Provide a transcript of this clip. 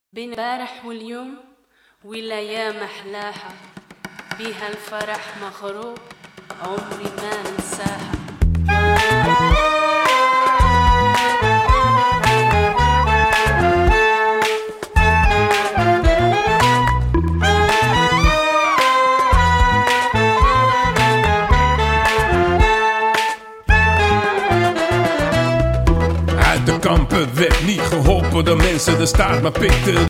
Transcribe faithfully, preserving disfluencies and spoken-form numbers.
بين البارح واليوم والأيام أحلاها بيها الفرح مغروب عمري ما ننساها. Uit de kampen werd niet geholpen door mensen, de staat maar pikte